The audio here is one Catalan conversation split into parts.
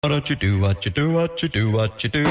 Why don't you do what you do, what you do, what you do?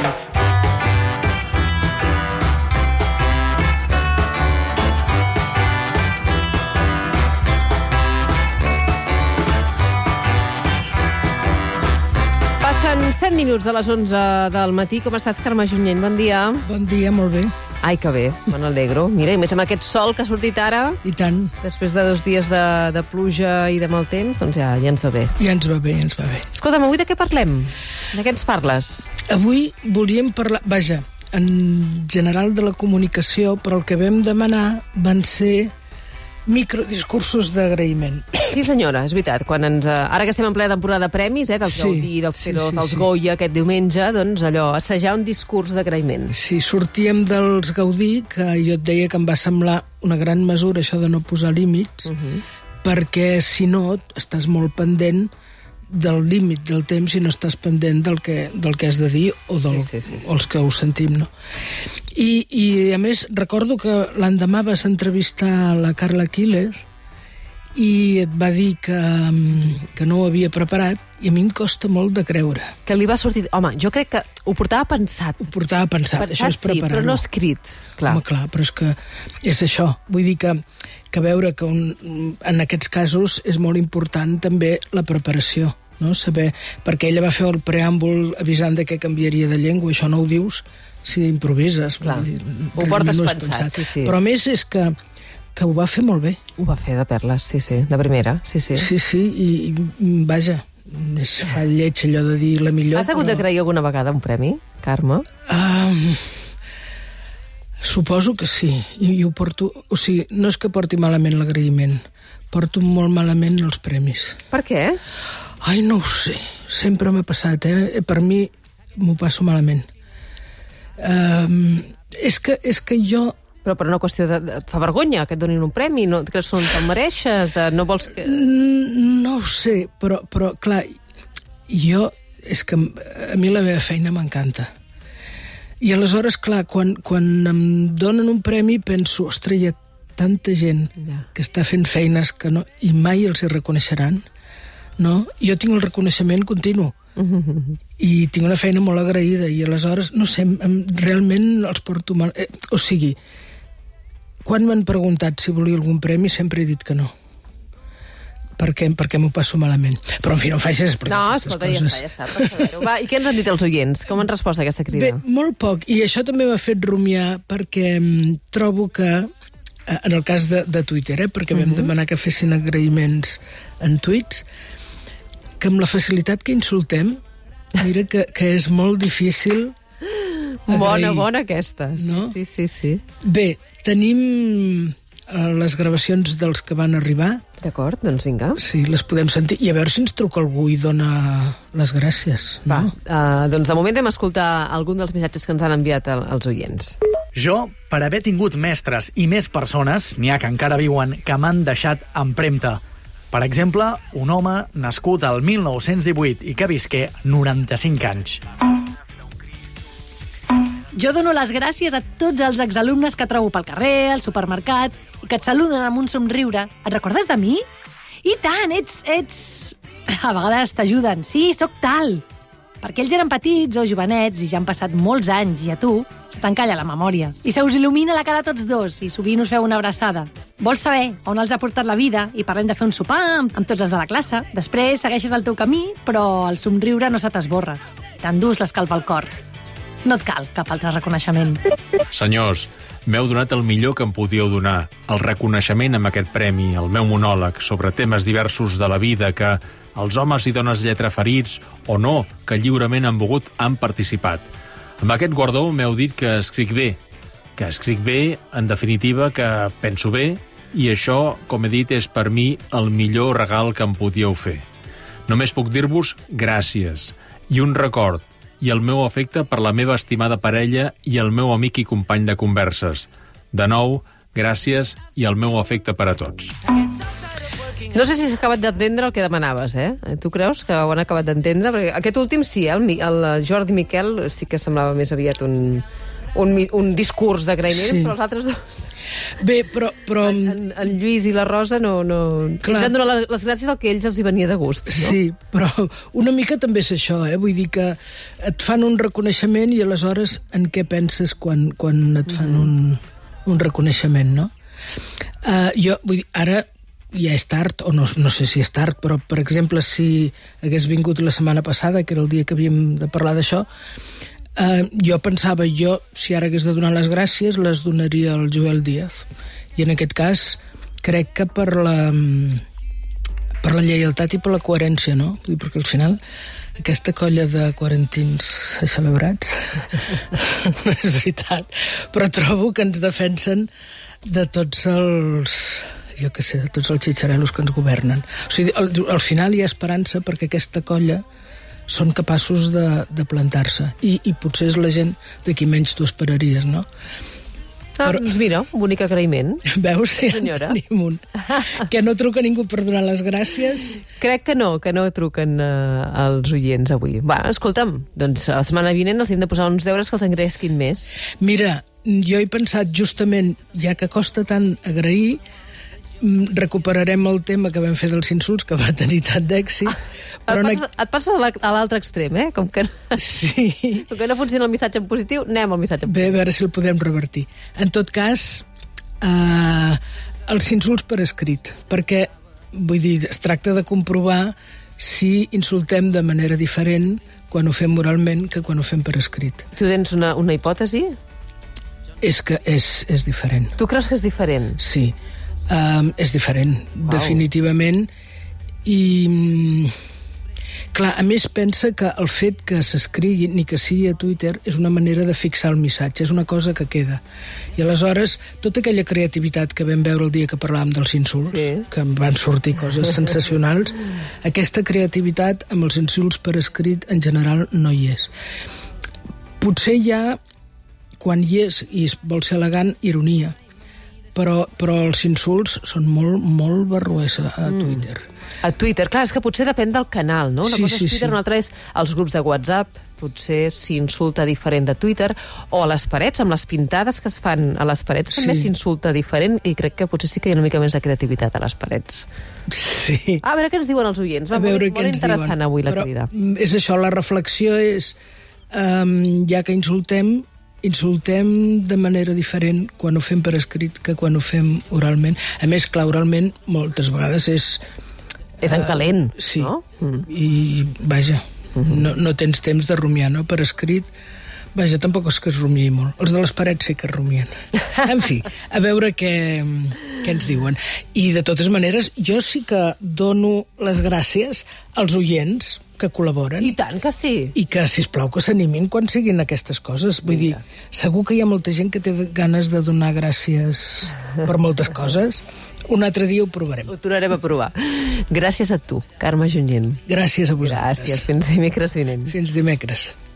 Passen 7 minuts de les 11 del matí. Com estàs, Carme Junyent? Bon dia. Bon dia, molt bé. Ai, que bé, me n'alegro. Mira, i més amb aquest sol que ha sortit ara, I tant. després de 2 dies de pluja i de mal temps, doncs ja ens va bé. Ja ens va bé, ja ens va bé. Escolta'm, avui de què parlem? De què ens parles? Avui volíem parlar, vaja, en general de la comunicació, però el que vam demanar van ser microdiscursos d'agraïment. Sí, senyora, és veritat. Quan ara que estem en plena temporada de premis, dels Sí, Gaudí, dels sí, Feroz, sí, dels sí. Goya, aquest diumenge, doncs allò, assajar un discurs d'agraïment. Sí, sortíem dels Gaudí, que jo et deia que em va semblar una gran mesura això de no posar límits, perquè si no estàs molt pendent del límit del temps i no estàs pendent del que has de dir o Sí. o els que ho sentim, no? I a més, recordo que l'endemà vas entrevistar la Carla Quílez i et va dir que no ho havia preparat, i a mi em costa molt de creure. Que li va sortir... Home, jo crec que ho portava pensat. Ho portava pensat, això és sí, preparar-ho. però no escrit, clar. Home, clar, però és que és això. Vull dir que veure que en aquests casos és molt important també la preparació, no? Saber, perquè ella va fer el preàmbul avisant de què canviaria de llengua, això no ho dius si improvises. Clar, Vull dir, ho portes realment no és pensat, sí. Però a més és que ho va fer molt bé. Ho va fer de perles, sí, de primera, sí. Sí, i vaja, fa lleig allò de dir la millor. Has hagut de creir alguna vegada un premi, Carme? Suposo que sí, i ho porto... O sigui, no és que porti malament l'agraïment, porto molt malament els premis. Per què? Ai, no ho sé, sempre m'ha passat, Per mi m'ho passo malament. És que jo... Però per una qüestió et fa vergonya que et donin un premi? No creus que no te'l mereixes? No vols que... No ho sé, però clar, jo... És que a mi la meva feina m'encanta. I aleshores, clar, quan em donen un premi penso, ostres, hi ha tanta gent que està fent feines que no, i mai els hi reconeixeran, no? Jo tinc el reconeixement continu i tinc una feina molt agraïda i aleshores, no sé, realment els porto mal. O sigui, quan m'han preguntat si volia algun premi sempre he dit que no. Perquè m'ho passo malament. Però, en fi, no em facis explicar aquestes coses. Ja està, per saber-ho. Va, i què ens han dit els oients? Com han respost a aquesta crida? Bé, molt poc, i això també m'ha fet rumiar perquè trobo que, en el cas de Twitter, perquè vam demanar que fessin agraïments en tuits, que amb la facilitat que insultem, mira que és molt difícil agrair. Bona aquesta. No? Sí. Bé, tenim les gravacions dels que van arribar. D'acord, doncs vinga. Sí, les podem sentir. I a veure si ens truca algú i dona les gràcies. Va, no? doncs de moment vam escoltar algun dels missatges que ens han enviat els oients. Jo, per haver tingut mestres i més persones, n'hi ha que encara viuen, que m'han deixat empremta. Per exemple, un home nascut al 1918 i que visqué 95 anys. Jo dono les gràcies a tots els exalumnes que trobo pel carrer, al supermercat, i que et saluden amb un somriure. Et recordes de mi? I tant, ets... A vegades t'ajuden. Sí, sóc tal. Perquè ells eren petits o jovenets i ja han passat molts anys i a tu se t'encalla la memòria. I se us il·lumina la cara a tots dos i sovint us feu una abraçada. Vols saber on els ha portat la vida i parlem de fer un sopar amb tots els de la classe. Després segueixes el teu camí, però el somriure no se t'esborra. T'endús l'escalf al cor. No et cal cap altre reconeixement. Senyors, m'heu donat el millor que em podíeu donar. El reconeixement amb aquest premi, el meu monòleg sobre temes diversos de la vida que els homes i dones lletraferits o no, que lliurement han participat. Amb aquest guardó m'heu dit que escric bé, en definitiva, que penso bé, i això, com he dit, és per mi el millor regal que em podíeu fer. Només puc dir-vos gràcies i un record, i el meu afecte per la meva estimada parella i el meu amic i company de converses. De nou, gràcies i el meu afecte per a tots. No sé si s'ha acabat d'entendre el que demanaves, Tu creus que ho han acabat d'entendre? Perquè aquest últim sí, el Jordi Miquel sí que semblava més aviat un discurs d'agraïment, Sí. però els altres dos... Bé, però En Lluís i la Rosa no... Clar. Ens han donat les gràcies al que ells els hi venia de gust, no? sí, però una mica també és això, vull dir que et fan un reconeixement i aleshores en què penses quan et fan un reconeixement, no? Jo, vull dir, ara ja és tard, o no sé si és tard, però, per exemple, si hagués vingut la setmana passada, que era el dia que havíem de parlar d'això, jo pensava, si ara hagués de donar les gràcies, les donaria al Joel Díaz. I en aquest cas, crec que per la lleialtat i per la coherència, no? Vull dir, perquè al final aquesta colla de quarantins celebrats no és veritat, però trobo que ens defensen de tots els de tots els xitxarellos que ens governen. O sigui, al final hi ha esperança perquè aquesta colla són capaços de plantar-se i potser és la gent de qui menys tu esperaries, no? Doncs mira, un bonic agraïment. Veus? Ja Senyora. en tenim un. Que no truca ningú per donar les gràcies. Crec que no truquen els oients avui. Va, escolta'm, doncs la setmana vinent els hem de posar uns deures que els engresquin més. Mira, jo he pensat justament, ja que costa tant agrair, recuperarem el tema que vam fer dels insults, que va tenir tant d'èxit. Et passes a l'altre extrem, eh? Com que Sí. no funciona el missatge en positiu, anem al missatge en Bé, positiu. a veure si el podem revertir. En tot cas, els insults per escrit, perquè, vull dir, es tracta de comprovar si insultem de manera diferent quan ho fem moralment que quan ho fem per escrit. Tu tens una hipòtesi? És que és diferent. Tu creus que és diferent? Sí, és diferent, definitivament. I, clar, a més pensa que el fet que s'escrigui, ni que sigui a Twitter, és una manera de fixar el missatge, és una cosa que queda. I aleshores, tota aquella creativitat que vam veure el dia que parlàvem dels insults, Sí. que van sortir coses sensacionals, aquesta creativitat amb els insults per escrit en general no hi és. Potser hi ha, quan hi és, i es vol ser elegant, ironia, però els insults són molt barruers a Twitter. A Twitter, clar, és que potser depèn del canal, no? Una Sí, cosa és sí, Twitter, sí. una altra és els grups de WhatsApp, potser s'insulta diferent de Twitter, o a les parets, amb les pintades que es fan a les parets, també Sí. s'insulta diferent, i crec que potser sí que hi ha una mica més de creativitat a les parets. Sí. A veure què ens diuen els oients. Va, A veure molt què ens interessant diuen. avui la Però crida. és això, la reflexió és, ja que insultem de manera diferent quan ho fem per escrit que quan ho fem oralment. A més, clar, oralment moltes vegades és... És en calent, sí. no? I, vaja, no tens temps de rumiar, no? Per escrit, vaja, tampoc és que es rumiï molt. Els de les parets sí que es rumien. En fi, a veure què ens diuen. I, de totes maneres, jo sí que dono les gràcies als oients que col·laboren. I tant que sí. I que, sisplau, que s'animin quan siguin aquestes coses. Vull dir, segur que hi ha molta gent que té ganes de donar gràcies per moltes coses. Un altre dia ho provarem. Ho tornarem a provar. Gràcies a tu, Carme Junyent. Gràcies a vosaltres. Gràcies, fins dimecres vinent. Fins dimecres.